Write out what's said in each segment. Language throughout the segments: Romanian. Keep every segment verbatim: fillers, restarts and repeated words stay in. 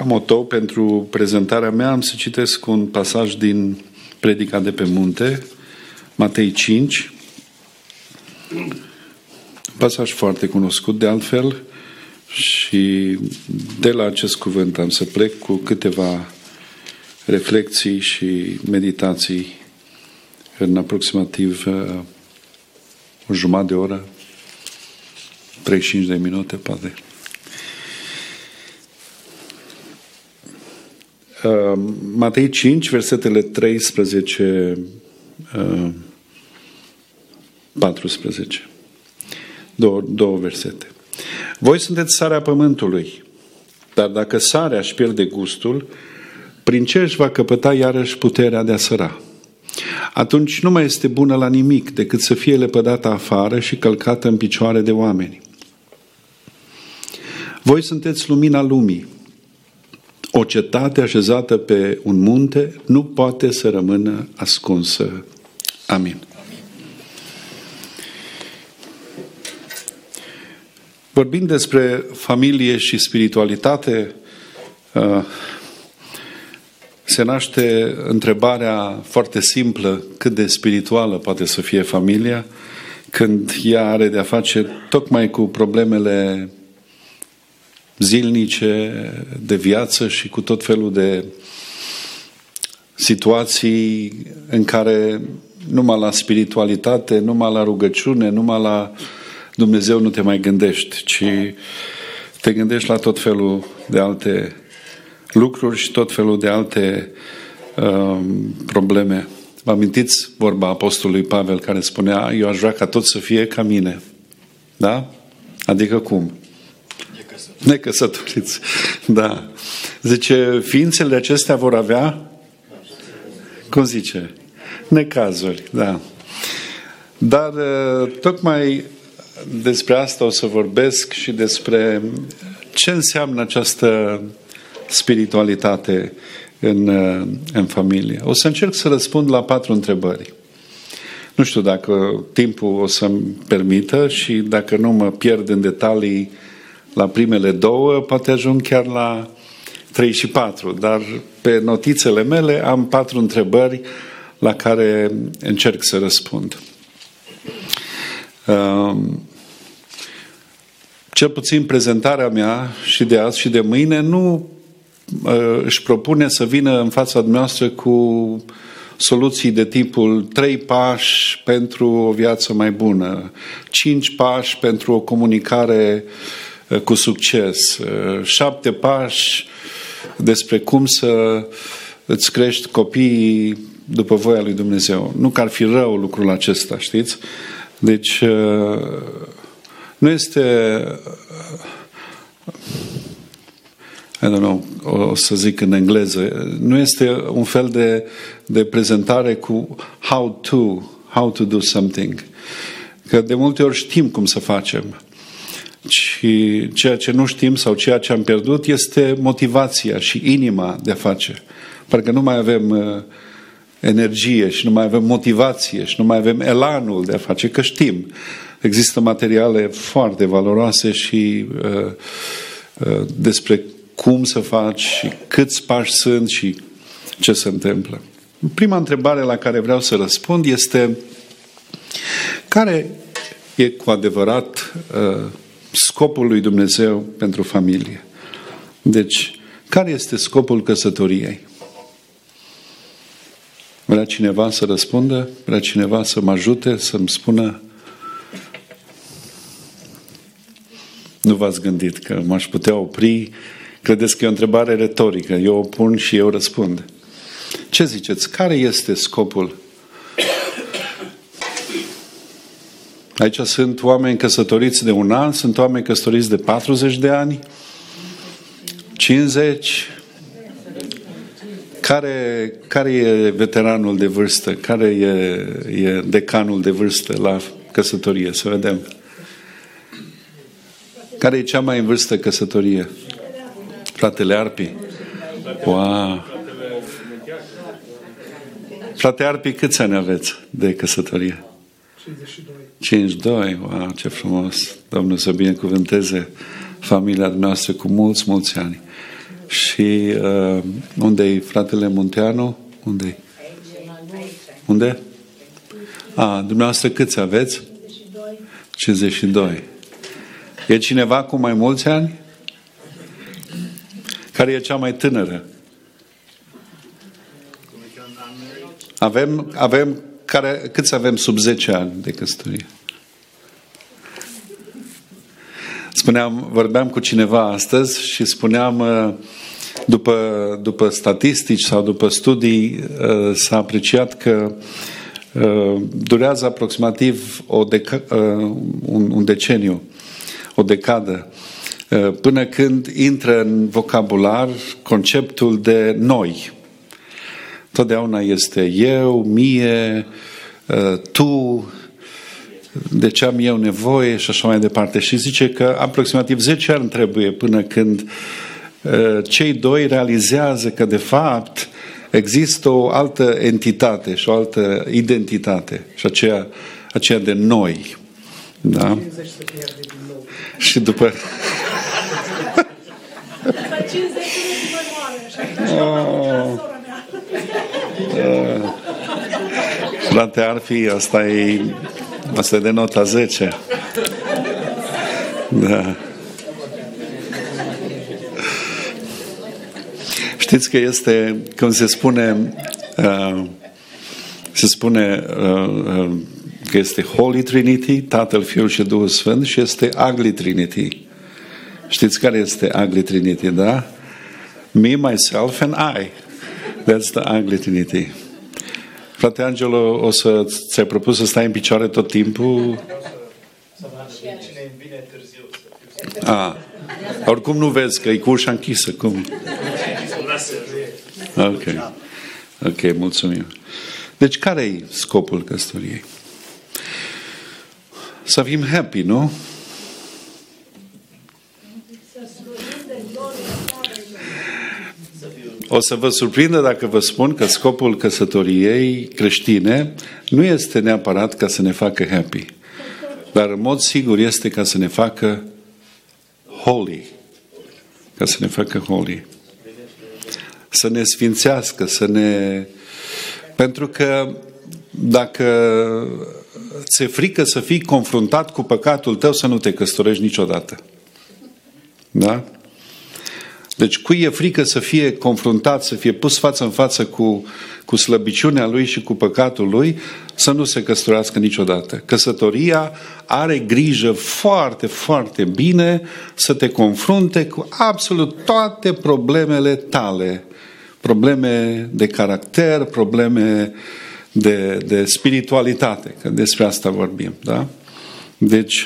Ca motou pentru prezentarea mea am să citesc un pasaj din Predica de pe munte, Matei cinci, un pasaj foarte cunoscut de altfel, și de la acest cuvânt am să plec cu câteva reflexii și meditații în aproximativ uh, o jumătate de oră, treizeci și cinci de minute, poate. Uh, Matei cinci, versetele treisprezece, uh, paisprezece. Două, două versete. Voi sunteți sarea pământului, dar dacă sarea își pierde gustul, prin ce își va căpăta iarăși puterea de a săra? Atunci nu mai este bună la nimic decât să fie lepădată afară și călcată în picioare de oameni. Voi sunteți lumina lumii. O cetate așezată pe un munte nu poate să rămână ascunsă. Amin. Vorbind despre familie și spiritualitate, se naște întrebarea foarte simplă: cât de spirituală poate să fie familia când ea are de-a face tocmai cu problemele zilnice de viață și cu tot felul de situații în care numai la spiritualitate, numai la rugăciune, numai la Dumnezeu nu te mai gândești, ci te gândești la tot felul de alte lucruri și tot felul de alte uh, probleme. Vă amintiți vorba apostolului Pavel care spunea: eu aș vrea ca tot să fie ca mine. Da? Adică cum? Necăsătoriți. Necăsătoriți. Da. Zice, ființele acestea vor avea, cum zice? Necazuri. Da. Dar uh, tocmai despre asta o să vorbesc și despre ce înseamnă această spiritualitate în, în familie. O să încerc să răspund la patru întrebări. Nu știu dacă timpul o să-mi permită și dacă nu mă pierd în detalii la primele două, poate ajung chiar la trei și patru, dar pe notițele mele am patru întrebări la care încerc să răspund. Cel puțin prezentarea mea și de azi și de mâine nu își propune să vină în fața dumneavoastră cu soluții de tipul trei pași pentru o viață mai bună, cinci pași pentru o comunicare cu succes, șapte pași despre cum să îți crești copiii după voia lui Dumnezeu. Nu că ar fi rău lucrul acesta, știți? Deci nu este, I don't know, o să zic în engleză, nu este un fel de, de prezentare cu how to, how to do something. Că de multe ori știm cum să facem. Și ceea ce nu știm sau ceea ce am pierdut este motivația și inima de a face. Parcă nu mai avem uh, energie și nu mai avem motivație și nu mai avem elanul de a face, că știm. Există materiale foarte valoroase și uh, uh, despre cum să faci și câți pași sunt și ce se întâmplă. Prima întrebare la care vreau să răspund este: care e cu adevărat uh, scopul lui Dumnezeu pentru familie? Deci, care este scopul căsătoriei? Vrea cineva să răspundă? Vrea cineva să mă ajute, să-mi spună? Nu v-ați gândit că m-aș putea opri? Credeți că e o întrebare retorică? Eu o pun și eu răspund. Ce ziceți? Care este scopul? Aici sunt oameni căsătoriți de un an, sunt oameni căsătoriți de patruzeci de ani, cincizeci. Care, care e veteranul de vârstă? Care e, e decanul de vârstă la căsătorie? Să vedem. Care e cea mai în vârstă căsătorie? Fratele Arpi? Wow! Frate Arpi, câți ani aveți de căsătorie? cincizeci și doi. cincizeci și doi, wow, ce frumos! Domnul să binecuvânteze familia noastră cu mulți, mulți ani. Și uh, unde-i fratele Munteanu? Unde-i? Unde? A, dumneavoastră câți aveți? cincizeci și doi. E cineva cu mai mulți ani? Care e cea mai tânără? Avem, avem care, câți avem sub zece ani de căsătorie? Spuneam, vorbeam cu cineva astăzi și spuneam, după, după statistici sau după studii, s-a apreciat că durează aproximativ o deca- un, un deceniu, o decadă, până când intră în vocabular conceptul de noi. Totdeauna este eu, mie, tu, de ce am eu nevoie și așa mai departe. Și zice că aproximativ zece ani trebuie până când cei doi realizează că de fapt există o altă entitate și o altă identitate și aceea, aceea de noi. Da? Și după... oh. uh. Frate Arfi, asta e, asta e de nota zece. Da. Știți că este, cum se spune, uh, se spune uh, că este Holy Trinity, Tatăl, Fiul și Duhul Sfânt, și este Ugly Trinity. Știți care este Ugly Trinity, da? Me, myself and I. That's the Ugly Trinity. Frate Angelo, o să ți-ai propus să stai în picioare tot timpul? Ah. Oricum nu vezi că e cu ușa închisă. Cum? Ok. Ok, mulțumim. Deci care e scopul căsătoriei? Să fim happy, nu? O să vă surprindă dacă vă spun că scopul căsătoriei creștine nu este neapărat ca să ne facă happy, dar în mod sigur este ca să ne facă holy. Ca să ne facă holy. Să ne sfințească, să ne... Pentru că dacă ți-e frică să fii confruntat cu păcatul tău, să nu te căsătorești niciodată. Da? Deci cui e frică să fie confruntat, să fie pus față în față cu, cu slăbiciunea lui și cu păcatul lui, să nu se căsătorească niciodată. Căsătoria are grijă foarte, foarte bine să te confrunte cu absolut toate problemele tale. Probleme de caracter, probleme de, de spiritualitate, că despre asta vorbim. Da? Deci...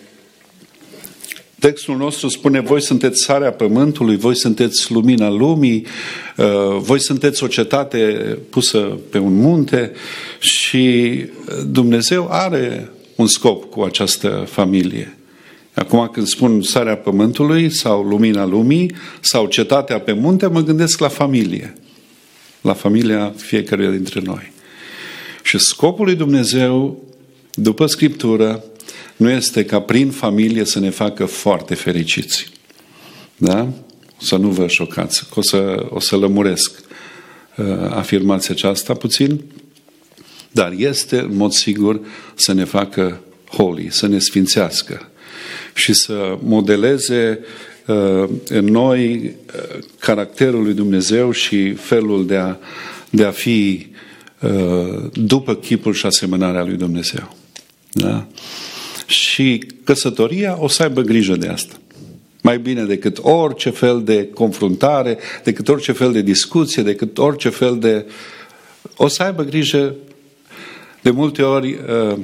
Textul nostru spune, voi sunteți sarea pământului, voi sunteți lumina lumii, voi sunteți o cetate pusă pe un munte și Dumnezeu are un scop cu această familie. Acum când spun sarea pământului sau lumina lumii sau cetatea pe munte, mă gândesc la familie, la familia fiecăruia dintre noi. Și scopul lui Dumnezeu, după Scriptură, nu este ca prin familie să ne facă foarte fericiți. Da? Să nu vă șocați. O să, o să lămuresc uh, afirmația aceasta puțin. Dar este, în mod sigur, să ne facă holy, să ne sfințească și să modeleze uh, în noi uh, caracterul lui Dumnezeu și felul de a, de a fi uh, după chipul și asemănarea lui Dumnezeu. Da? Și căsătoria o să aibă grijă de asta. Mai bine decât orice fel de confruntare, decât orice fel de discuție, decât orice fel de... O să aibă grijă. De multe ori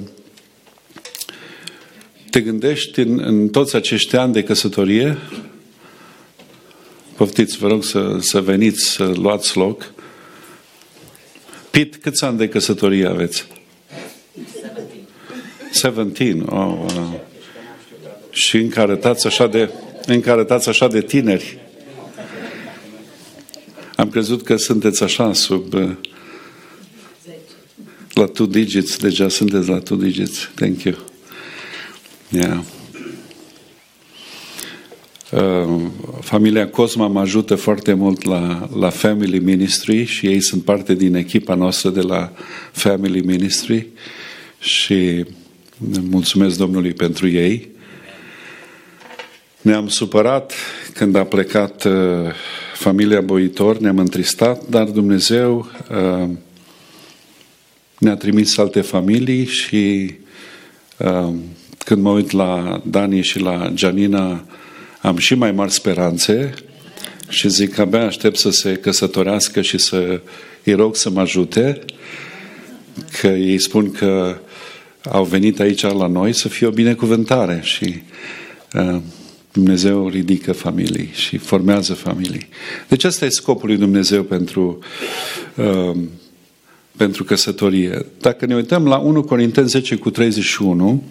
te gândești în, în toți acești ani de căsătorie. Poftiți, vă rog să, să veniți, să luați loc. Pit, câți ani de căsătorie aveți? șaptesprezece. Oh, wow. Și încă arătați așa de, încă arătați așa de tineri. Am crezut că sunteți așa sub la two digits, deja sunteți la two digits. Thank you. Yeah. Familia Cosma mă ajută foarte mult la, la Family Ministry și ei sunt parte din echipa noastră de la Family Ministry și mulțumesc Domnului pentru ei. Ne-am supărat când a plecat uh, familia Boitor, ne-am întristat, dar Dumnezeu uh, ne-a trimis alte familii și uh, când mă uit la Dani și la Gianina, am și mai mari speranțe și zic că abia aștept să se căsătorească și să îi rog să mă ajute, că ei spun că au venit aici la noi să fie o binecuvântare și uh, Dumnezeu ridică familii și formează familii. Deci ăsta e scopul lui Dumnezeu pentru, uh, pentru căsătorie. Dacă ne uităm la unu Corinteni zece cu treizeci și unu,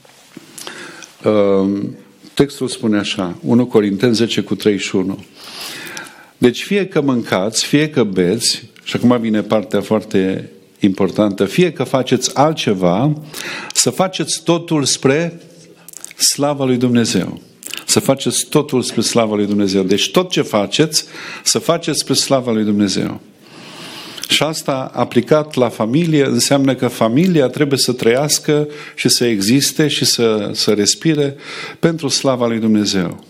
uh, textul spune așa, unu Corinteni zece cu treizeci și unu. Deci fie că mâncați, fie că beți, și acum vine partea foarte importantă, fie că faceți altceva, să faceți totul spre slava lui Dumnezeu. Să faceți totul spre slava lui Dumnezeu. Deci tot ce faceți, să faceți spre slava lui Dumnezeu. Și asta aplicat la familie înseamnă că familia trebuie să trăiască și să existe și să, să respire pentru slava lui Dumnezeu.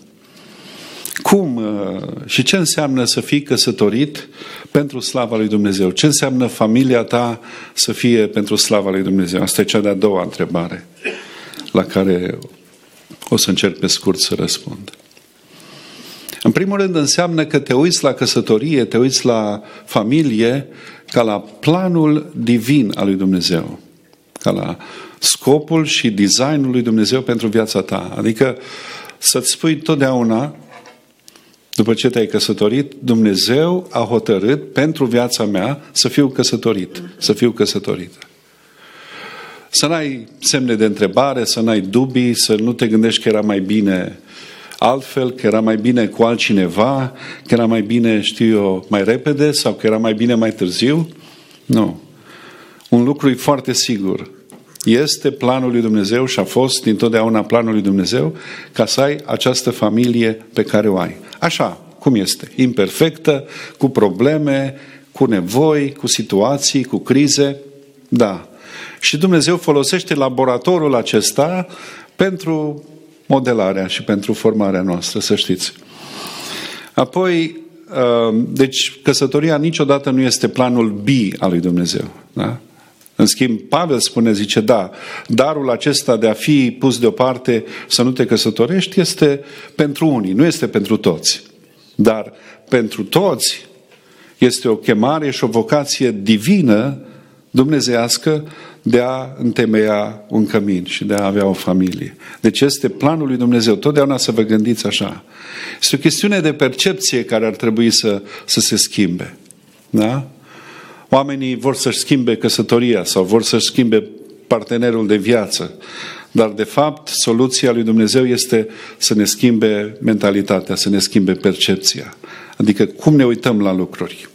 Cum și ce înseamnă să fii căsătorit pentru slava lui Dumnezeu? Ce înseamnă familia ta să fie pentru slava lui Dumnezeu? Asta e cea de-a doua întrebare la care o să încerc pe scurt să răspund. În primul rând înseamnă că te uiți la căsătorie, te uiți la familie ca la planul divin al lui Dumnezeu. Ca la scopul și designul lui Dumnezeu pentru viața ta. Adică să-ți spui totdeauna, după ce te-ai căsătorit, Dumnezeu a hotărât pentru viața mea să fiu căsătorit, să fiu căsătorită. Să n-ai semne de întrebare, să n-ai dubii, să nu te gândești că era mai bine altfel, că era mai bine cu altcineva, că era mai bine, știu eu, mai repede sau că era mai bine mai târziu. Nu. Un lucru e foarte sigur. Este planul lui Dumnezeu și a fost dintotdeauna planul lui Dumnezeu ca să ai această familie pe care o ai. Așa, cum este? Imperfectă, cu probleme, cu nevoi, cu situații, cu crize. Da. Și Dumnezeu folosește laboratorul acesta pentru modelarea și pentru formarea noastră, să știți. Apoi, deci căsătoria niciodată nu este planul B al lui Dumnezeu. Da? În schimb, Pavel spune, zice, da, darul acesta de a fi pus deoparte să nu te căsătorești este pentru unii, nu este pentru toți. Dar pentru toți este o chemare și o vocație divină, dumnezeiască, de a întemeia un cămin și de a avea o familie. Deci este planul lui Dumnezeu. Totdeauna să vă gândiți așa. Este o chestiune de percepție care ar trebui să, să se schimbe. Da? Oamenii vor să-și schimbe căsătoria sau vor să-și schimbe partenerul de viață. Dar de fapt, soluția lui Dumnezeu este să ne schimbe mentalitatea, să ne schimbe percepția. Adică cum ne uităm la lucruri.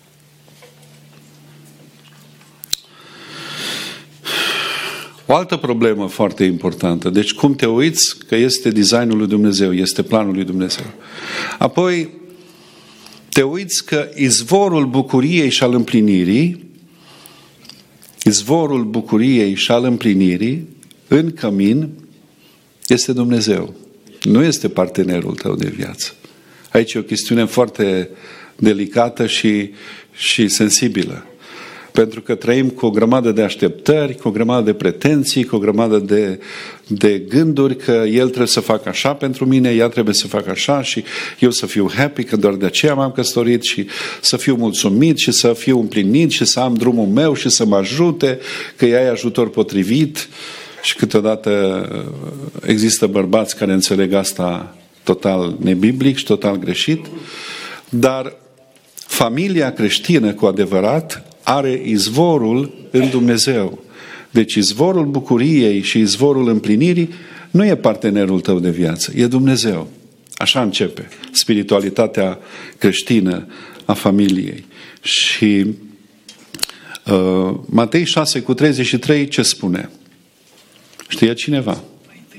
O altă problemă foarte importantă. Deci cum te uiți că este designul lui Dumnezeu, este planul lui Dumnezeu. Apoi te uiți că izvorul bucuriei și al împlinirii, izvorul bucuriei și al împlinirii în cămin este Dumnezeu. Nu este partenerul tău de viață. Aici e o chestiune foarte delicată și, și sensibilă. Pentru că trăim cu o grămadă de așteptări, cu o grămadă de pretenții, cu o grămadă de, de gânduri că el trebuie să facă așa pentru mine, ea trebuie să facă așa și eu să fiu happy că doar de aceea m-am căsătorit și să fiu mulțumit și să fiu împlinit și să am drumul meu și să mă ajute, că ea e ajutor potrivit. Și câteodată există bărbați care înțeleg asta total nebiblic și total greșit, dar familia creștină cu adevărat are izvorul în Dumnezeu. Deci izvorul bucuriei și izvorul împlinirii nu e partenerul tău de viață, e Dumnezeu. Așa începe spiritualitatea creștină a familiei. Și uh, Matei șase cu treizeci și trei ce spune? Știe cineva?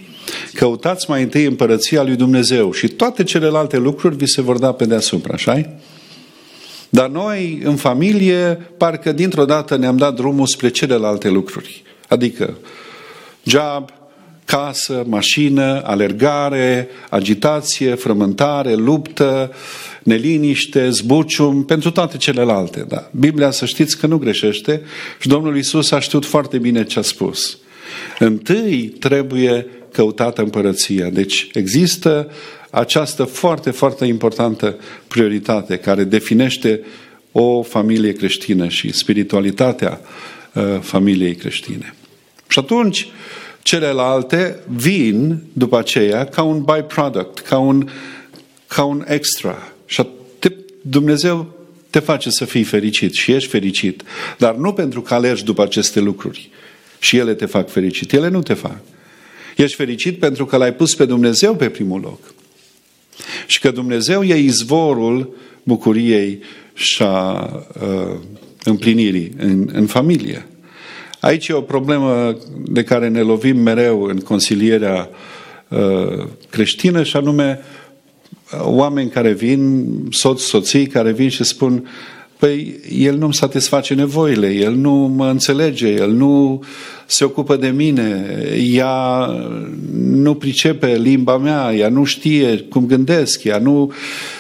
Căutați mai întâi împărăția lui Dumnezeu și toate celelalte lucruri vi se vor da pe deasupra, așa-i? Dar noi, în familie, parcă dintr-o dată ne-am dat drumul spre celelalte lucruri. Adică job, casă, mașină, alergare, agitație, frământare, luptă, neliniște, zbucium, pentru toate celelalte. Da. Biblia, să știți că nu greșește și Domnul Iisus a știut foarte bine ce a spus. Întâi trebuie căutată împărăția. Deci există această foarte, foarte importantă prioritate care definește o familie creștină și spiritualitatea uh, familiei creștine. Și atunci celelalte vin după aceea ca un byproduct, ca un, ca un extra. Și te, Dumnezeu te face să fii fericit și ești fericit, dar nu pentru că alergi după aceste lucruri și ele te fac fericit. Ele nu te fac. Ești fericit pentru că l-ai pus pe Dumnezeu pe primul loc. Și că Dumnezeu e izvorul bucuriei și a uh, împlinirii în, în familie. Aici e o problemă de care ne lovim mereu în consilierea uh, creștină și anume oameni care vin, soți, soții care vin și spun: păi el nu-mi satisface nevoile, el nu mă înțelege, el nu se ocupă de mine, ea nu pricepe limba mea, ea nu știe cum gândesc, ea nu,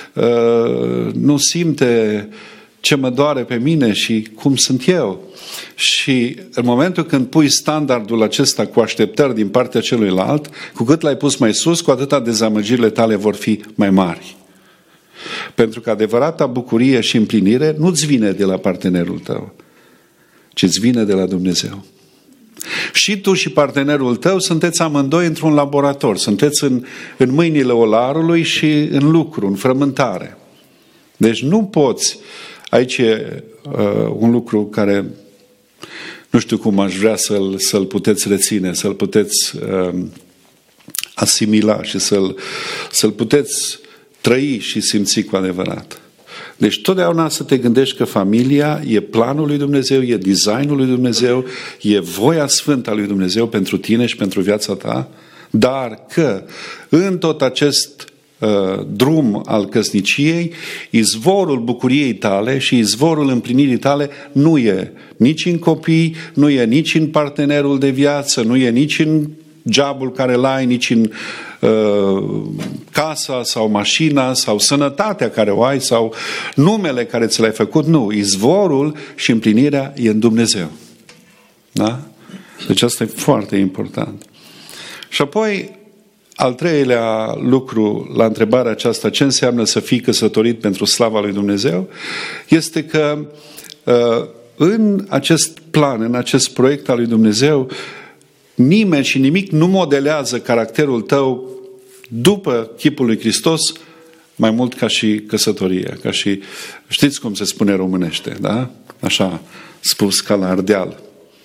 uh, nu simte ce mă doare pe mine și cum sunt eu. Și în momentul când pui standardul acesta cu așteptări din partea celuilalt, cu cât l-ai pus mai sus, cu atâta dezamăgirile tale vor fi mai mari. Pentru că adevărata bucurie și împlinire nu-ți vine de la partenerul tău, ci îți vine de la Dumnezeu. Și tu și partenerul tău sunteți amândoi într-un laborator, sunteți în, în mâinile olarului și în lucru, în frământare. Deci nu poți, aici e uh, un lucru care nu știu cum aș vrea să-l, să-l puteți reține, să-l puteți uh, asimila și să-l, să-l puteți trăi și simți cu adevărat. Deci totdeauna să te gândești că familia e planul lui Dumnezeu, e designul lui Dumnezeu, e voia sfântă a lui Dumnezeu pentru tine și pentru viața ta, dar că în tot acest uh, drum al căsniciei, izvorul bucuriei tale și izvorul împlinirii tale nu e nici în copii, nu e nici în partenerul de viață, nu e nici în jobul care l-ai, nici în uh, casa sau mașina sau sănătatea care o ai sau numele care ți l-ai făcut. Nu, izvorul și împlinirea e în Dumnezeu. Da? Deci asta e foarte important. Și apoi, al treilea lucru la întrebarea aceasta, ce înseamnă să fii căsătorit pentru slava lui Dumnezeu, este că uh, în acest plan, în acest proiect al lui Dumnezeu, nimeni și nimic nu modelează caracterul tău după chipul lui Hristos mai mult ca și căsătoria, ca și, știți cum se spune românește, da? Așa, spus ca la Ardeal.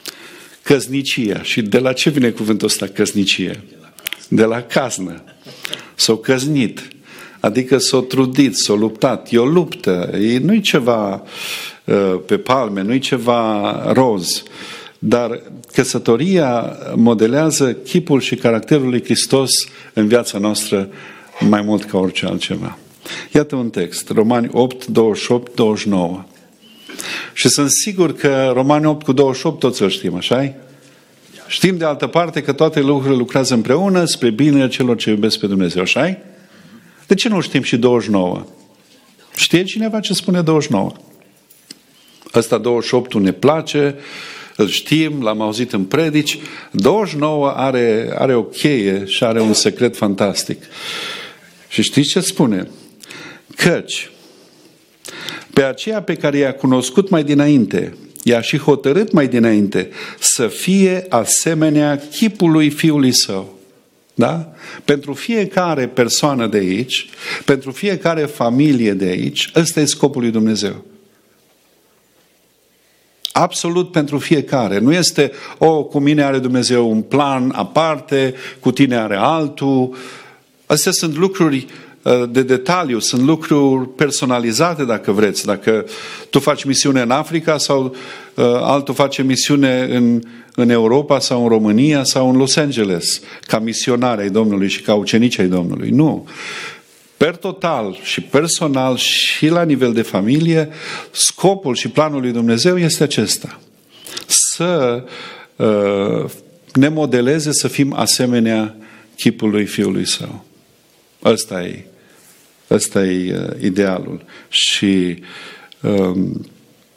Căsnicia. Și de la ce vine cuvântul ăsta căsnicie? De la caznă. S-o căznit. Adică s-o trudit, s-o luptat. E o luptă. Nu-i ceva uh, pe palme, nu-i ceva roz. Dar căsătoria modelează chipul și caracterul lui Hristos în viața noastră mai mult ca orice altceva. Iată un text, Romani opt, douăzeci și opt, douăzeci și nouă. Și sunt sigur că Romani opt cu douăzeci și opt toți îl știm, așa-i? Știm de altă parte că toate lucrurile lucrează împreună spre binele celor ce iubesc pe Dumnezeu, așa-i? De ce nu știm și douăzeci și nouă? Știe cineva ce spune douăzeci și nouă? Ăsta douăzeci și opt ne place, îl știm, l-am auzit în predici. douăzeci și nouă are, are o cheie și are un secret fantastic. Și știți ce spune? Căci pe aceea pe care i-a cunoscut mai dinainte, i-a și hotărât mai dinainte să fie asemenea chipului Fiului Său. Da? Pentru fiecare persoană de aici, pentru fiecare familie de aici, ăsta e scopul lui Dumnezeu. Absolut pentru fiecare. Nu este, o, cu mine are Dumnezeu un plan aparte, cu tine are altul. Astea sunt lucruri de detaliu, sunt lucruri personalizate dacă vreți. Dacă tu faci misiune în Africa sau altul face misiune în, în Europa sau în România sau în Los Angeles, ca misionari ai Domnului și ca ucenici ai Domnului. Nu. Per total și personal și la nivel de familie, scopul și planul lui Dumnezeu este acesta. Să uh, ne modeleze să fim asemenea chipului Fiului Său. Ăsta e, ăsta e uh, idealul. Și um,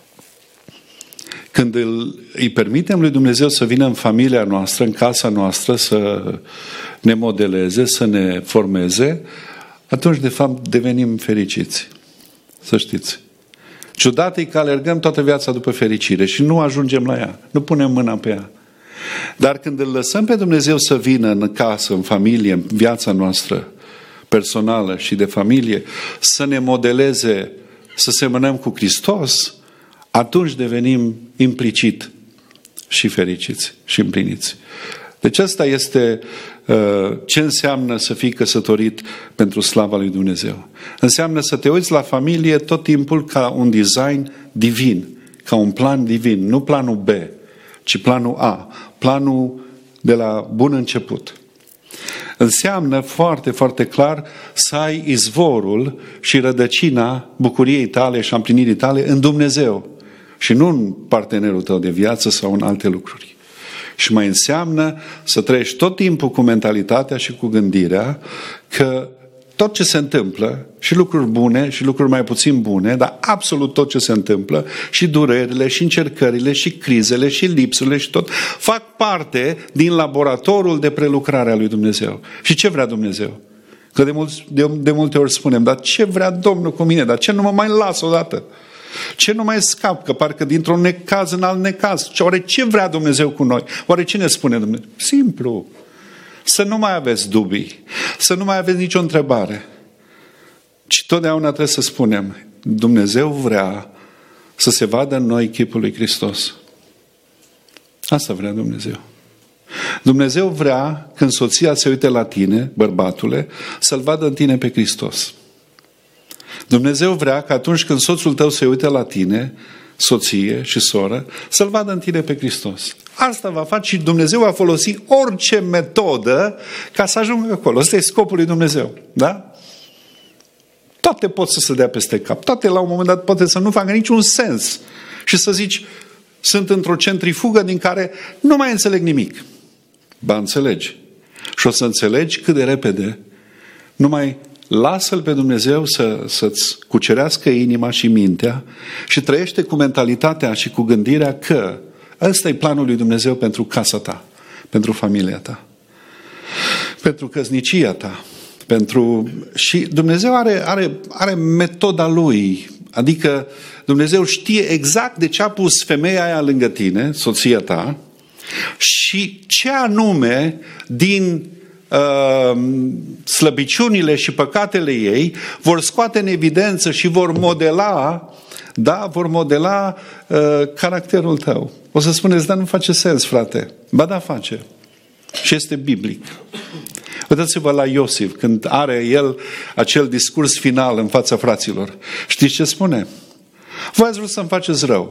când îl, îi permitem lui Dumnezeu să vină în familia noastră, în casa noastră, să ne modeleze, să ne formeze, atunci, de fapt, devenim fericiți. Să știți. Ciudat e că alergăm toată viața după fericire și nu ajungem la ea. Nu punem mâna pe ea. Dar când îl lăsăm pe Dumnezeu să vină în casă, în familie, în viața noastră personală și de familie, să ne modeleze, să semănăm cu Hristos, atunci devenim implicit și fericiți și împliniți. Deci asta este uh, ce înseamnă să fii căsătorit pentru slava lui Dumnezeu. Înseamnă să te uiți la familie tot timpul ca un design divin, ca un plan divin, nu planul B, ci planul A, planul de la bun început. Înseamnă foarte, foarte clar să ai izvorul și rădăcina bucuriei tale și a împlinirii tale în Dumnezeu și nu în partenerul tău de viață sau în alte lucruri. Și mai înseamnă să trăiești tot timpul cu mentalitatea și cu gândirea că tot ce se întâmplă, și lucruri bune și lucruri mai puțin bune, dar absolut tot ce se întâmplă, și durerile, și încercările, și crizele, și lipsurile, și tot, fac parte din laboratorul de prelucrare a lui Dumnezeu. Și ce vrea Dumnezeu? Că de, mulți, de, de multe ori spunem, dar ce vrea Domnul cu mine? Dar ce nu mă mai las odată? Ce nu mai scap? Că parcă dintr-un necaz în alt necaz. Oare ce vrea Dumnezeu cu noi? Oare ce ne spune Dumnezeu? Simplu. Să nu mai aveți dubii. Să nu mai aveți nicio întrebare. Ci totdeauna trebuie să spunem, Dumnezeu vrea să se vadă în noi chipul lui Hristos. Asta vrea Dumnezeu. Dumnezeu vrea, când soția se uite la tine, bărbatule, să-L vadă în tine pe Hristos. Dumnezeu vrea că atunci când soțul tău se uită la tine, soție și soră, să-L vadă în tine pe Hristos. Asta va face și Dumnezeu va folosi orice metodă ca să ajungă acolo. Ăsta e scopul lui Dumnezeu. Da? Toate pot să se dea peste cap. Toate la un moment dat poate să nu facă niciun sens. Și să zici, sunt într-o centrifugă din care nu mai înțeleg nimic. Ba, înțelegi. Și o să înțelegi cât de repede. Numai lasă-L pe Dumnezeu să, să-ți cucerească inima și mintea și trăiește cu mentalitatea și cu gândirea că ăsta e planul lui Dumnezeu pentru casa ta, pentru familia ta, pentru căsnicia ta. Pentru... Și Dumnezeu are, are, are metoda Lui. Adică Dumnezeu știe exact de ce a pus femeia aia lângă tine, soția ta, și ce anume din uh, slăbiciunile și păcatele ei vor scoate în evidență și vor modela, da, vor modela uh, caracterul tău. O să spuneți, dar nu face sens, frate. Ba da, face. Și este biblic. Uitați-vă la Iosif, când are el acel discurs final în fața fraților. Știți ce spune? Voi ați vrut să-mi faceți rău.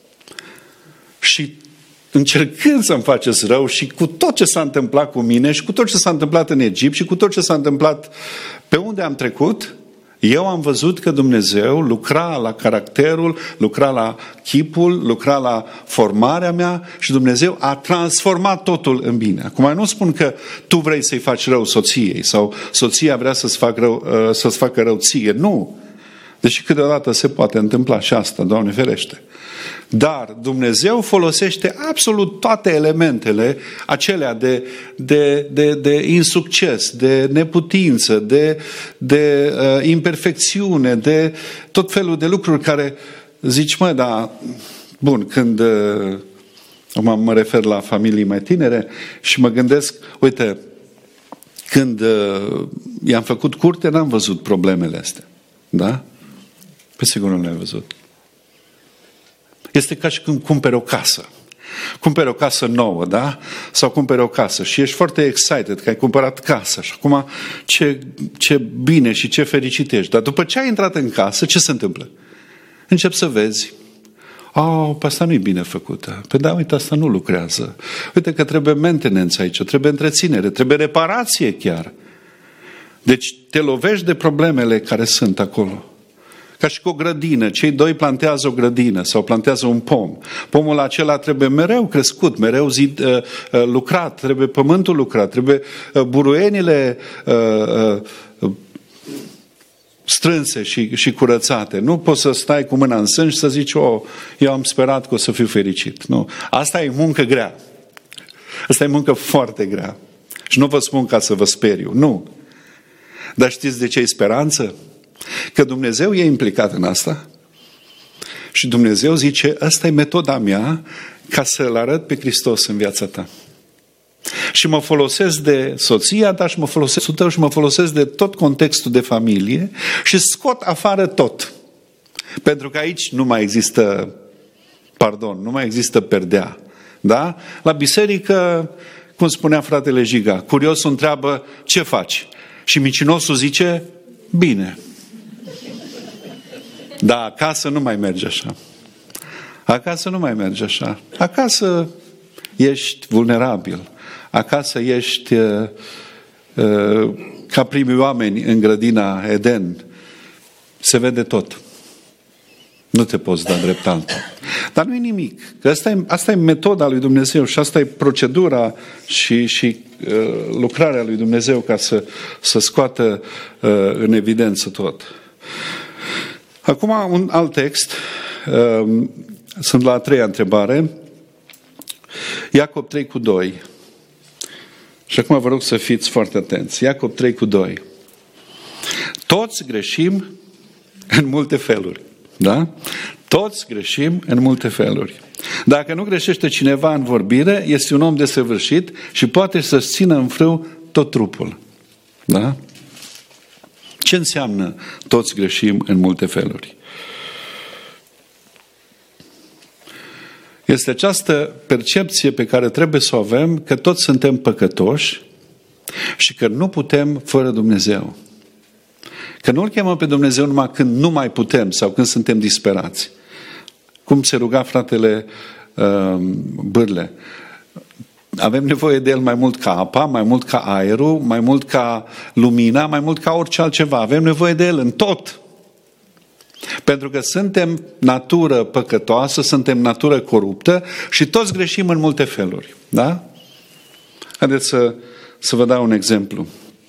Și încercând să-mi faceți rău și cu tot ce s-a întâmplat cu mine și cu tot ce s-a întâmplat în Egipt și cu tot ce s-a întâmplat pe unde am trecut, eu am văzut că Dumnezeu lucra la caracterul, lucra la chipul, lucra la formarea mea și Dumnezeu a transformat totul în bine. Acum nu spun că tu vrei să-i faci rău soției sau soția vrea să-ți facă rău, să-ți facă rău ție. Nu. Deși câteodată se poate întâmpla și asta, Doamne ferește. Dar Dumnezeu folosește absolut toate elementele acelea de, de, de, de insucces, de neputință, de, de uh, imperfecțiune, de tot felul de lucruri care zici, mă, dar bun, când uh, mă refer la familii mai tinere și mă gândesc, uite, când uh, i-am făcut curte, n-am văzut problemele astea. Da? Pe sigur nu le-am văzut. Este ca și când cumperi o casă. Cumperi o casă nouă, da? Sau cumperi o casă și ești foarte excited că ai cumpărat casa și acum ce, ce bine și ce fericit ești. Dar după ce ai intrat în casă, ce se întâmplă? Începi să vezi, oh, pe asta nu e bine făcută. Păi da, uite, asta nu lucrează. Uite că trebuie maintenance aici, trebuie întreținere, trebuie reparație chiar. Deci te lovești de problemele care sunt acolo. Ca și cu o grădină. Cei doi plantează o grădină sau plantează un pom. Pomul acela trebuie mereu crescut, mereu zid, uh, uh, lucrat, trebuie pământul lucrat, trebuie uh, buruienile uh, uh, strânse și, și curățate. Nu poți să stai cu mâna în sân și să zici, oh, eu am sperat că o să fiu fericit. Nu. Asta e muncă grea. Asta e muncă foarte grea. Și nu vă spun ca să vă speriu. Nu. Dar știți de ce e speranță? Că Dumnezeu e implicat în asta și Dumnezeu zice, asta e metoda mea ca să-L arăt pe Hristos în viața ta. Și mă folosesc de soția ta și mă folosesc de tău și mă folosesc de tot contextul de familie și scot afară tot. Pentru că aici nu mai există, pardon, nu mai există perdea. Da? La biserică, cum spunea fratele Giga, curiosul întreabă, ce faci? Și micinosul zice, bine. Dar acasă nu mai merge așa. Acasă nu mai merge așa. Acasă ești vulnerabil. Acasă ești uh, uh, ca primii oameni în grădina Eden. Se vede tot. Nu te poți da drept altul. Dar nu e nimic. Că asta e, asta e metoda lui Dumnezeu și asta e procedura și, și uh, lucrarea lui Dumnezeu ca să, să scoată uh, în evidență tot. Acum un alt text. Uh, sunt la a treia întrebare. Iacob trei cu doi. Și acum vă rog să fiți foarte atenți. Iacob trei cu doi. Toți greșim în multe feluri. Da? Toți greșim în multe feluri. Dacă nu greșește cineva în vorbire, este un om desăvârșit și poate să-și țină în frâu tot trupul. Da? Ce înseamnă toți greșim în multe feluri? Este această percepție pe care trebuie să o avem că toți suntem păcătoși și că nu putem fără Dumnezeu. Că nu-L chemăm pe Dumnezeu numai când nu mai putem sau când suntem disperați. Cum se ruga fratele uh, Bârle. Avem nevoie de El mai mult ca apa, mai mult ca aerul, mai mult ca lumina, mai mult ca orice altceva. Avem nevoie de El în tot. Pentru că suntem natură păcătoasă, suntem natură coruptă și toți greșim în multe feluri. Da? Haideți să, să vă dau un exemplu.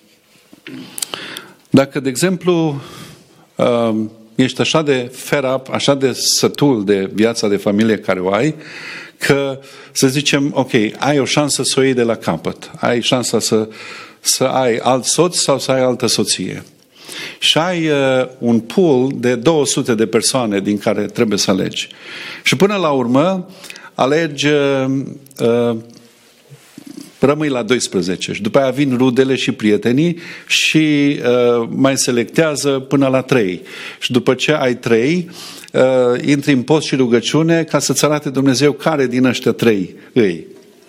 Dacă, de exemplu, ești așa de fed up, așa de sătul de viața de familie care o ai, că să zicem, ok, ai o șansă să o iei de la capăt, ai șansa să, să ai alt soț sau să ai altă soție. Și ai uh, un pool de două sute de persoane din care trebuie să alegi. Și până la urmă alegi, uh, uh, rămâi la doisprezece și după aia vin rudele și prietenii și uh, mai selectează până la trei. Și după ce ai trei, uh, intri în post și rugăciune ca să-ți arate Dumnezeu care din ăștia trei îi.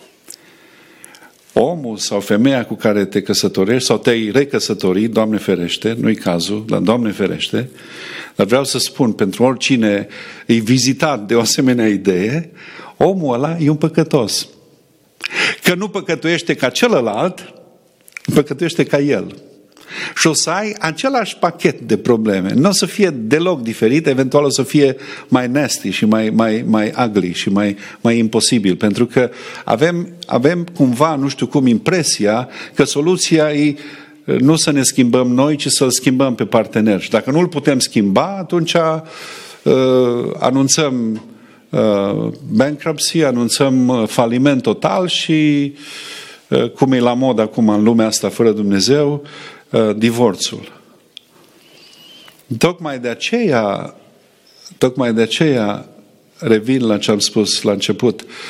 Omul sau femeia cu care te căsătorești sau te-ai recăsătorit, Doamne ferește, nu-i cazul, dar Doamne ferește, dar vreau să spun, pentru oricine e vizitat de o asemenea idee, omul ăla e un păcătos. Că nu păcătuiește ca celălalt, păcătuiește ca el. Și o să ai același pachet de probleme. Nu o să fie deloc diferit, eventual o să fie mai nasty și mai, mai, mai ugly și mai, mai imposibil. Pentru că avem, avem cumva, nu știu cum, impresia că soluția e nu să ne schimbăm noi, ci să-l schimbăm pe partener. Și dacă nu-l putem schimba, atunci uh, anunțăm uh, bankruptcy, anunțăm uh, faliment total și, uh, cum e la mod acum în lumea asta fără Dumnezeu, divorțul. Tocmai de aceea, tocmai de aceea revin la ce am spus la început.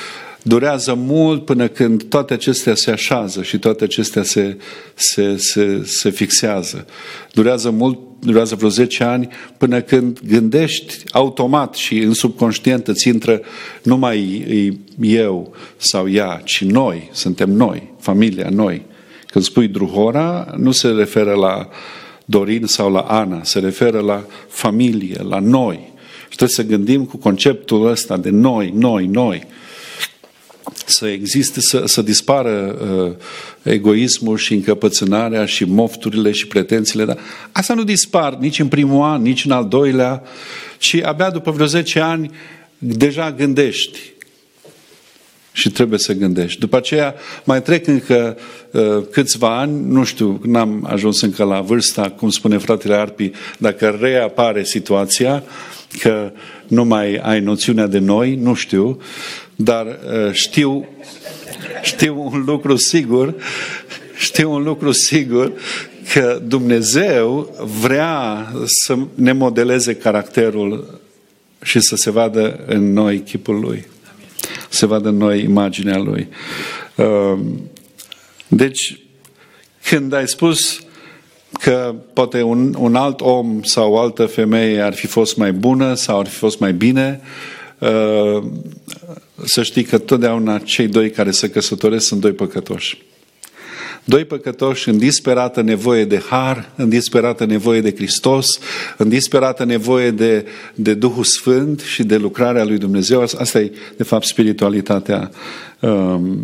Durează mult până când toate acestea se așează și toate acestea se, se, se, se fixează. Durează mult, durează vreo zece ani până când gândești automat și în subconștient îți intră numai eu sau ea, ci noi, suntem noi, familia, noi. Când spui Druhora, nu se referă la Dorin sau la Ana, se referă la familie, la noi. Și trebuie să gândim cu conceptul ăsta de noi, noi, noi. Să existe, să, să dispară uh, egoismul și încăpățânarea și mofturile și pretențiile. Dar asta nu dispar nici în primul an, nici în al doilea, ci abia după vreo zece ani deja gândești. Și trebuie să gândești. După aceea mai trec încă uh, câțiva ani, nu știu, n-am ajuns încă la vârsta, cum spune fratele Arpi, dacă reapare situația, că nu mai ai noțiunea de noi, nu știu, dar uh, știu, știu un lucru sigur, știu un lucru sigur, că Dumnezeu vrea să ne modeleze caracterul și să se vadă în noi chipul Lui. Se vadă în noi imaginea Lui. Deci, când ai spus că poate un, un alt om sau o altă femeie ar fi fost mai bună sau ar fi fost mai bine, să știi că totdeauna cei doi care se căsătoresc sunt doi păcătoși. Doi păcătoși în disperată nevoie de har, în disperată nevoie de Hristos, în disperată nevoie de, de Duhul Sfânt și de lucrarea lui Dumnezeu. Asta e, de fapt, spiritualitatea um,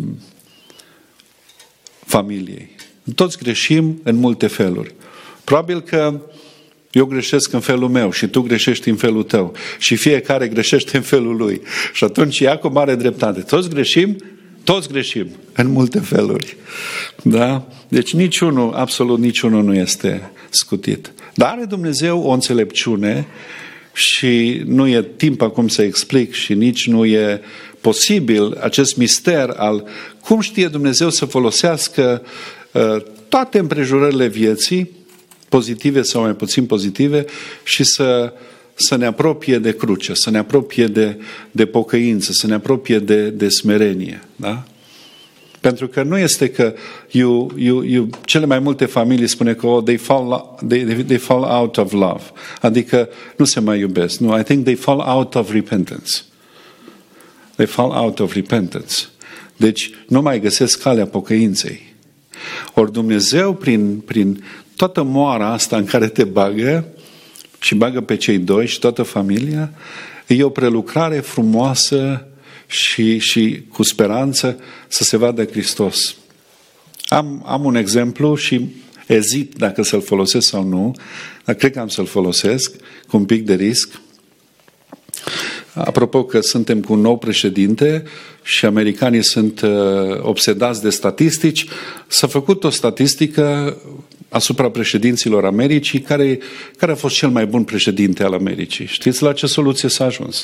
familiei. Toți greșim în multe feluri. Probabil că eu greșesc în felul meu și tu greșești în felul tău și fiecare greșește în felul lui. Și atunci Iacov are dreptate. Toți greșim, toți greșim în multe feluri. Da? Deci niciunul, absolut niciunul nu este scutit. Dar are Dumnezeu o înțelepciune și nu e timp acum să explic și nici nu e posibil acest mister al cum știe Dumnezeu să folosească uh, toate împrejurările vieții, pozitive sau mai puțin pozitive, și să, să ne apropie de cruce, să ne apropie de, de pocăință, să ne apropie de, de smerenie. Da? Pentru că nu este că you, you, you, cele mai multe familii spune că oh, they, fall, they, they fall out of love. Adică nu se mai iubesc. Nu, I think they fall out of repentance. They fall out of repentance. Deci nu mai găsesc calea pocăinței. Ori Dumnezeu, prin, prin toată moara asta în care te bagă și bagă pe cei doi și toată familia, e o prelucrare frumoasă și, și cu speranță să se vadă Hristos. Am, am un exemplu și ezit dacă să-l folosesc sau nu, dar cred că am să-l folosesc cu un pic de risc. Apropo că suntem cu un nou președinte și americanii sunt uh, obsedați de statistici, s-a făcut o statistică asupra președinților Americii, care, care a fost cel mai bun președinte al Americii. Știți la ce soluție s-a ajuns?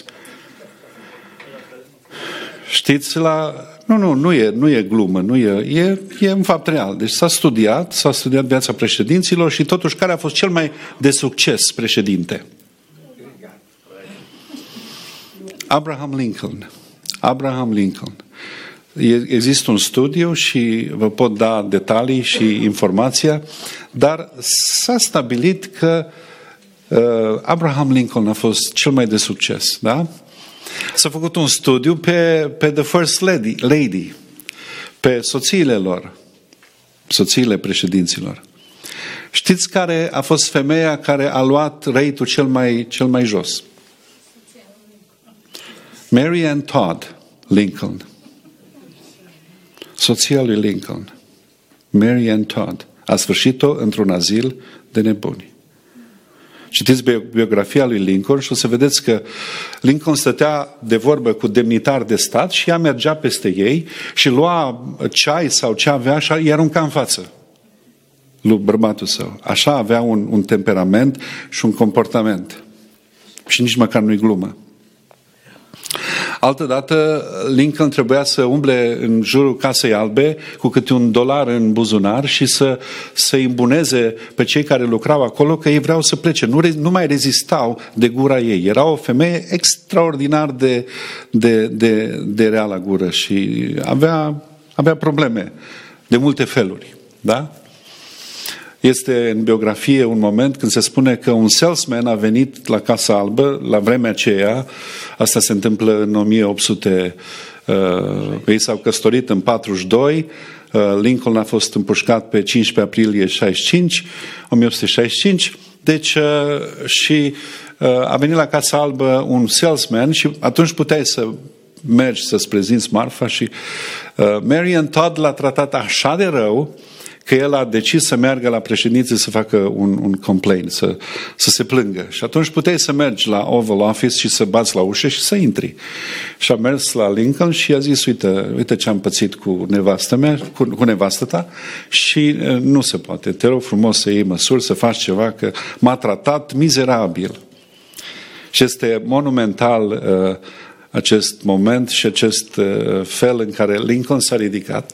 Știți la... Nu, nu, nu e, nu e glumă, nu e, e, e în fapt real. Deci s-a studiat, s-a studiat viața președinților și totuși care a fost cel mai de succes președinte? Abraham Lincoln. Abraham Lincoln. Există un studiu și vă pot da detalii și informația, dar s-a stabilit că uh, Abraham Lincoln a fost cel mai de succes, da? S-a făcut un studiu pe, pe the first lady, lady, pe soțiile lor, soțiile președinților. Știți care a fost femeia care a luat rate-ul cel mai, cel mai jos? Mary Ann Todd Lincoln. Soția lui Lincoln. Mary Ann Todd. A sfârșit-o într-un azil de nebuni. Citiți biografia lui Lincoln și o să vedeți că Lincoln stătea de vorbă cu demnitari de stat și ea mergea peste ei și lua ceai sau ce avea și îi arunca în față lui bărbatul său. Așa avea un, un temperament și un comportament. Și nici măcar nu-i glumă. Altădată Lincoln trebuia să umble în jurul Casei Albe cu câte un dolar în buzunar și să, să îmbuneze pe cei care lucrau acolo că ei vreau să plece. Nu, nu mai rezistau de gura ei. Era o femeie extraordinar de, de, de, de rea la gură și avea, avea probleme de multe feluri. Da? Este în biografie un moment când se spune că un salesman a venit la Casa Albă la vremea aceea, asta se întâmplă în o mie opt sute, uh, ei s-au căsătorit în patruzeci și doi, uh, Lincoln a fost împușcat pe cincisprezece aprilie șaizeci și cinci, o mie opt sute șaizeci și cinci, deci uh, și uh, a venit la Casa Albă un salesman și atunci puteai să mergi să-ți prezinți marfa și uh, Marion Todd l-a tratat așa de rău că el a decis să meargă la președinție să facă un, un complaint, să, să se plângă. Și atunci puteai să mergi la Oval Office și să bați la ușă și să intri. Și a mers la Lincoln și a zis, uite, uite ce am pățit cu nevastă mea, cu, cu nevastă ta și uh, nu se poate. Te rog frumos să iei măsuri, să faci ceva, că m-a tratat mizerabil. Și este monumental uh, acest moment și acest uh, fel în care Lincoln s-a ridicat.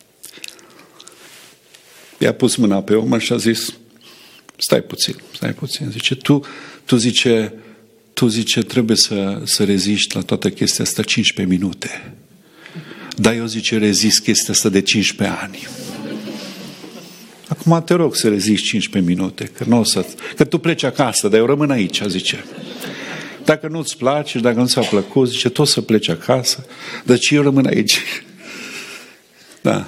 I-a pus mâna pe umăr și a zis, stai puțin, stai puțin. Zice, tu, tu zice, tu zice, trebuie să, să reziști la toată chestia asta cincisprezece minute. Dar eu zice, rezist chestia asta de cincisprezece ani. Acum te rog să reziști cincisprezece minute, că, nu o să, că tu pleci acasă, dar eu rămân aici, zice. Dacă nu-ți place și dacă nu ți-a plăcut, zice, tot să pleci acasă, deci eu rămân aici. Da.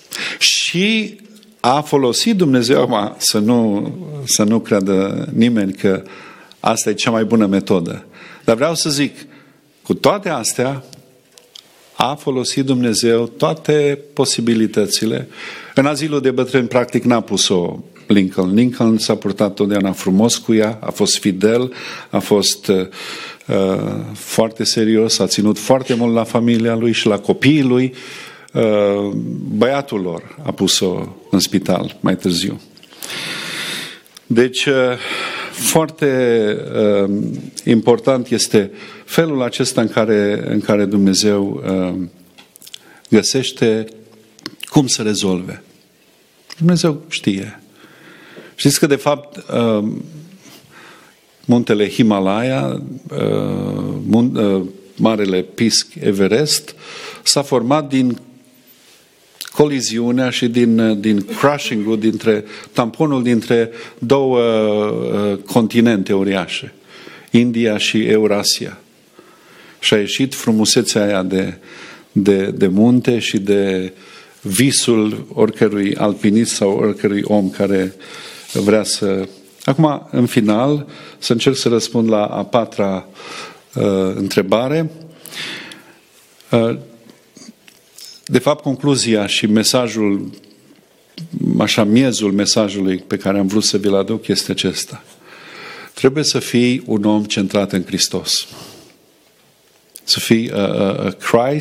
Și a folosit Dumnezeu, acum, să nu, să nu creadă nimeni că asta e cea mai bună metodă. Dar vreau să zic, cu toate astea, a folosit Dumnezeu toate posibilitățile. În azilul de bătrâni, practic, n-a pus-o Lincoln. Lincoln s-a purtat totdeauna frumos cu ea, a fost fidel, a fost uh, foarte serios, a ținut foarte mult la familia lui și la copiii lui. Uh, băiatul lor a pus-o în spital mai târziu. Deci, uh, foarte uh, important este felul acesta în care, în care Dumnezeu uh, găsește cum să rezolve. Dumnezeu știe. Știți că, de fapt, uh, muntele Himalaya, uh, mun, uh, marele pisc Everest, s-a format din coliziunea și din, din crushing-ul, dintre, tamponul dintre două uh, continente uriașe, India și Eurasia. Și a ieșit frumusețea aia de, de, de munte și de visul oricărui alpinist sau oricărui om care vrea să... Acum, în final, să încerc să răspund la a patra uh, întrebare. Uh, De fapt, concluzia și mesajul, așa, miezul mesajului pe care am vrut să vi-l aduc este acesta. Trebuie să fii un om centrat în Hristos. Să fii a, a, a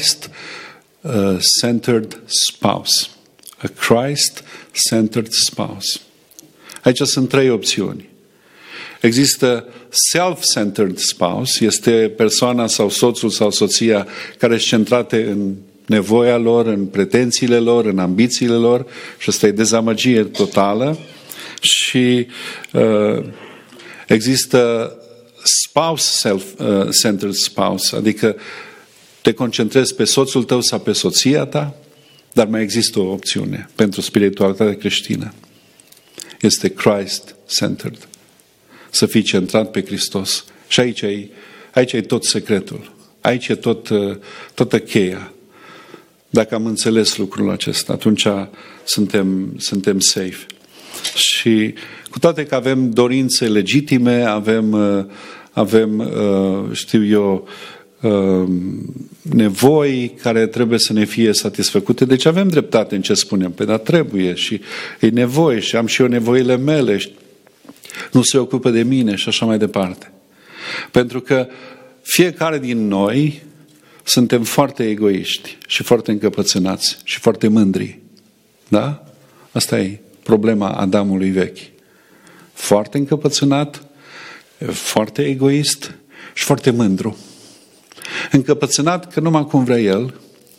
Christ-centered spouse. A Christ-centered spouse. Aici sunt trei opțiuni. Există self-centered spouse, este persoana sau soțul sau soția care sunt centrate în nevoia lor, în pretențiile lor, în ambițiile lor și asta e dezamăgire totală. Și uh, există spouse self-centered spouse, adică te concentrezi pe soțul tău sau pe soția ta, dar mai există o opțiune pentru spiritualitatea creștină. Este Christ-centered. Să fii centrat pe Hristos. Și aici e, aici e tot secretul. Aici e tot, toată cheia. Dacă am înțeles lucrul acesta, atunci suntem, suntem safe. Și cu toate că avem dorințe legitime, avem, avem știu eu, nevoi care trebuie să ne fie satisfăcute. Deci avem dreptate în ce spunem. Păi, dar trebuie și e nevoie și am și eu nevoile mele. Nu se ocupă de mine și așa mai departe. Pentru că fiecare din noi suntem foarte egoiști și foarte încăpățânați și foarte mândri. Da? Asta e problema Adamului vechi. Foarte încăpățânat, foarte egoist și foarte mândru. încăpățânat că numai cum vrea el,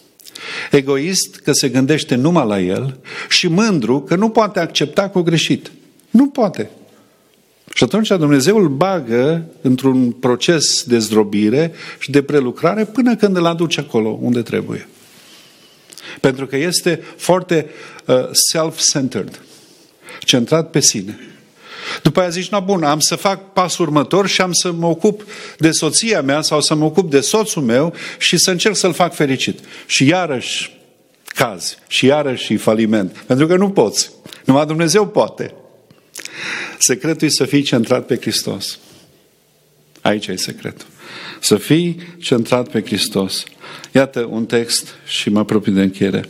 egoist că se gândește numai la el și mândru că nu poate accepta că o greșit. Nu poate. Și atunci Dumnezeu îl bagă într-un proces de zdrobire și de prelucrare până când îl aduce acolo unde trebuie. Pentru că este foarte uh, self-centered, centrat pe sine. După aia zici, na bun, am să fac pasul următor și am să mă ocup de soția mea sau să mă ocup de soțul meu și să încerc să-l fac fericit. Și iarăși cazi, și iarăși faliment. Pentru că nu poți. Numai Dumnezeu poate. Secretul e să fii centrat pe Hristos. Aici e secretul. Să fii centrat pe Hristos. Iată un text și mă apropii de încheiere.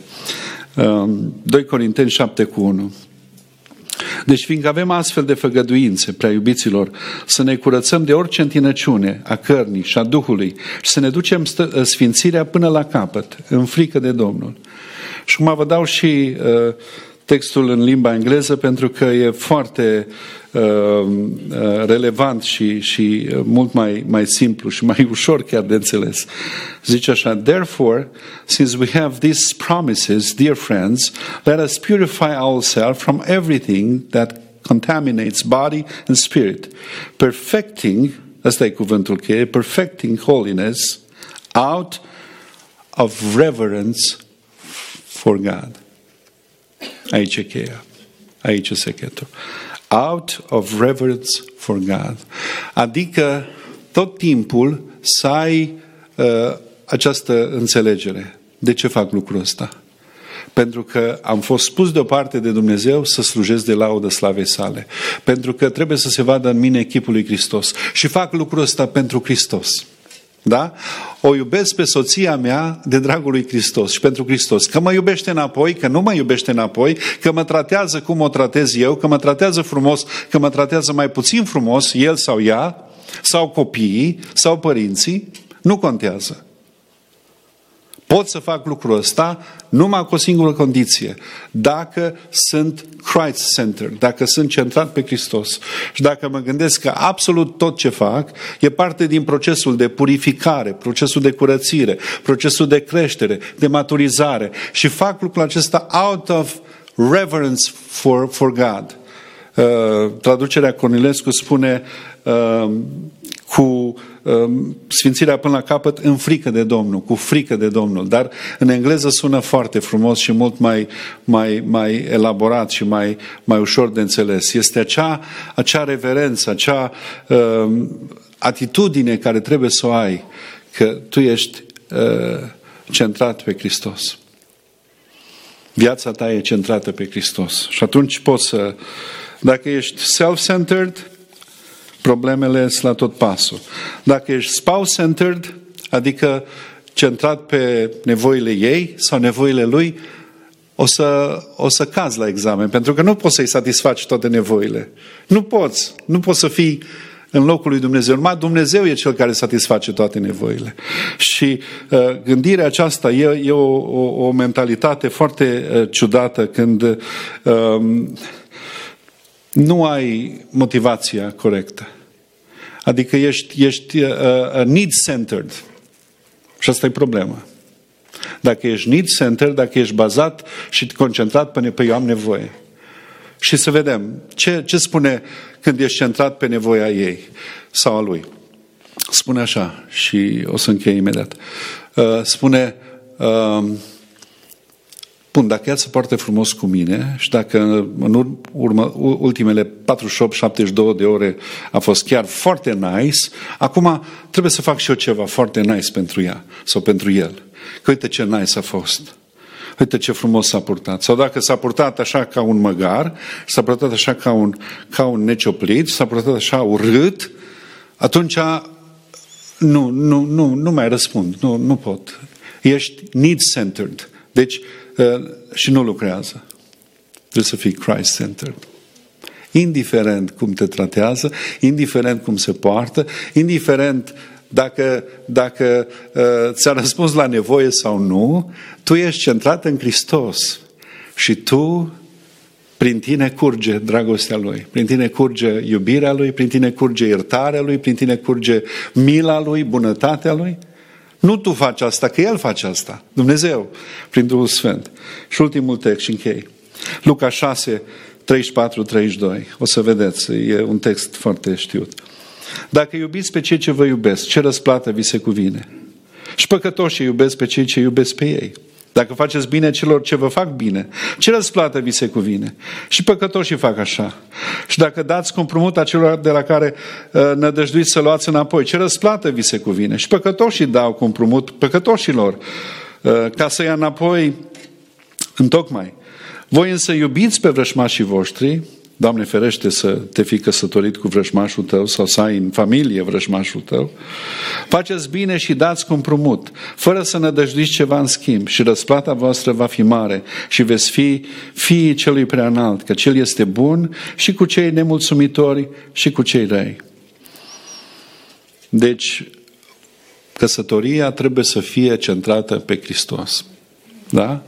doi Corinteni șapte cu unu. Deci fiindcă avem astfel de făgăduințe, prea iubiților, să ne curățăm de orice întinăciune a cărnii și a Duhului și să ne ducem sfințirea până la capăt, în frică de Domnul. Și acum vă dau și uh, textul în limba engleză pentru că e foarte uh, uh, relevant și, și mult mai, mai simplu și mai ușor chiar de înțeles. Zice așa: Therefore, since we have these promises, dear friends, let us purify ourselves from everything that contaminates body and spirit, perfecting, ăsta e cuvântul cheie, perfecting holiness out of reverence for God. Aici e cheia. Aici e secretul. Out of reverence for God. Adică tot timpul să ai uh, această înțelegere. De ce fac lucrul ăsta? Pentru că am fost spus deoparte de Dumnezeu să slujesc de laudă slavei sale. Pentru că trebuie să se vadă în mine chipul lui Hristos. Și fac lucrul ăsta pentru Hristos. Da? O iubesc pe soția mea de dragul lui Hristos și pentru Hristos. Că mă iubește înapoi, că nu mă iubește înapoi, că mă tratează cum o tratez eu, că mă tratează frumos, că mă tratează mai puțin frumos, el sau ea, sau copiii, sau părinții, nu contează. Pot să fac lucrul ăsta numai cu o singură condiție. Dacă sunt Christ-centered, dacă sunt centrat pe Hristos și dacă mă gândesc că absolut tot ce fac e parte din procesul de purificare, procesul de curățire, procesul de creștere, de maturizare și fac lucrul acesta out of reverence for, for God. Uh, traducerea Cornilescu spune uh, cu uh, sfințirea până la capăt în frică de Domnul, cu frică de Domnul. Dar în engleză sună foarte frumos și mult mai, mai, mai elaborat și mai, mai ușor de înțeles. Este acea, acea reverență, acea uh, atitudine care trebuie să o ai, că tu ești uh, centrat pe Hristos. Viața ta e centrată pe Hristos. Și atunci poți să, dacă ești self-centered, problemele sunt la tot pasul. Dacă ești spouse-centered, adică centrat pe nevoile ei sau nevoile lui, o să, o să cazi la examen, pentru că nu poți să-i satisfaci toate nevoile. Nu poți. Nu poți să fii în locul lui Dumnezeu. Numai Dumnezeu e cel care satisface toate nevoile. Și uh, gândirea aceasta e, e o, o, o mentalitate foarte uh, ciudată când uh, nu ai motivația corectă. Adică ești, ești uh, uh, need-centered. Și asta e problema. Dacă ești need-centered, dacă ești bazat și concentrat pe, pe eu am nevoie. Și să vedem ce, ce spune când ești centrat pe nevoia ei sau a lui. Spune așa, și o să închei imediat. Uh, spune, uh, bun, dacă ea se poartă frumos cu mine și dacă în urmă, ultimele patruzeci și opt șaptezeci și două de ore a fost chiar foarte nice, acum trebuie să fac și eu ceva foarte nice pentru ea sau pentru el. Că uite ce nice a fost. Uite ce frumos s-a purtat. Sau dacă s-a purtat așa ca un măgar, s-a purtat așa ca un, ca un necioplit, s-a purtat așa urât, atunci nu, nu, nu, nu mai răspund. Nu, nu pot. Ești need-centered. Deci, uh, și nu lucrează. Trebuie să fii Christ-centered. Indiferent cum te tratează, indiferent cum se poartă, indiferent Dacă, dacă uh, ți-a răspuns la nevoie sau nu, tu ești centrat în Hristos și tu, prin tine curge dragostea Lui, prin tine curge iubirea Lui, prin tine curge iertarea Lui, prin tine curge mila Lui, bunătatea Lui. Nu tu faci asta, că El face asta. Dumnezeu, prin Duhul Sfânt. Și ultimul text și închei. Luca șase, treizeci și patru treizeci și doi. O să vedeți, e un text foarte știut. Dacă iubiți pe cei ce vă iubesc, ce răsplată vi se cuvine? Și păcătoșii iubesc pe cei ce iubesc pe ei. Dacă faceți bine celor ce vă fac bine, ce răsplată vi se cuvine? Și păcătoșii fac așa. Și dacă dați compromut acelor de la care uh, nădăjduiți să luați înapoi, ce răsplată vi se cuvine? Și păcătoșii dau compromut păcătoșilor uh, ca să ia înapoi întocmai. Voi însă iubiți pe vrăjmașii voștri, Doamne ferește să te fi căsătorit cu vrăjmașul tău sau să ai în familie vrăjmașul tău, faceți bine și dați compromut, fără să nădăjduiți ceva în schimb și răsplata voastră va fi mare și veți fi fiii celui preanalt, că Cel este bun și cu cei nemulțumitori și cu cei răi. Deci, căsătoria trebuie să fie centrată pe Hristos. Da?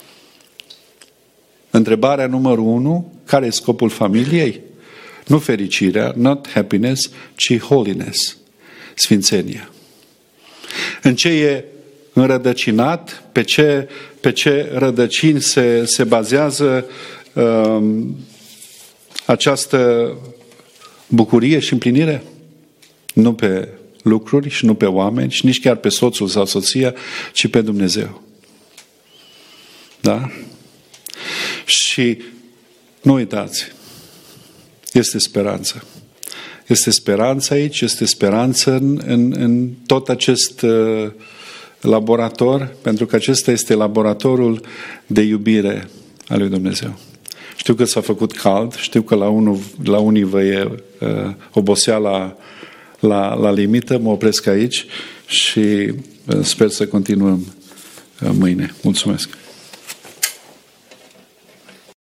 Întrebarea numărul unu, care e scopul familiei? Nu fericirea, not happiness, ci holiness, sfințenia. În ce e înrădăcinat, pe ce, pe ce rădăcini se, se bazează um, această bucurie și împlinire? Nu pe lucruri și nu pe oameni și nici chiar pe soțul sau soția, ci pe Dumnezeu. Da? Și nu uitați, este speranță. Este speranță aici, este speranță în, în, în tot acest uh, laborator, pentru că acesta este laboratorul de iubire al lui Dumnezeu. Știu că s-a făcut cald, știu că la, unul, la unii vă e uh, oboseala la, la limită, mă opresc aici și uh, sper să continuăm uh, mâine. Mulțumesc!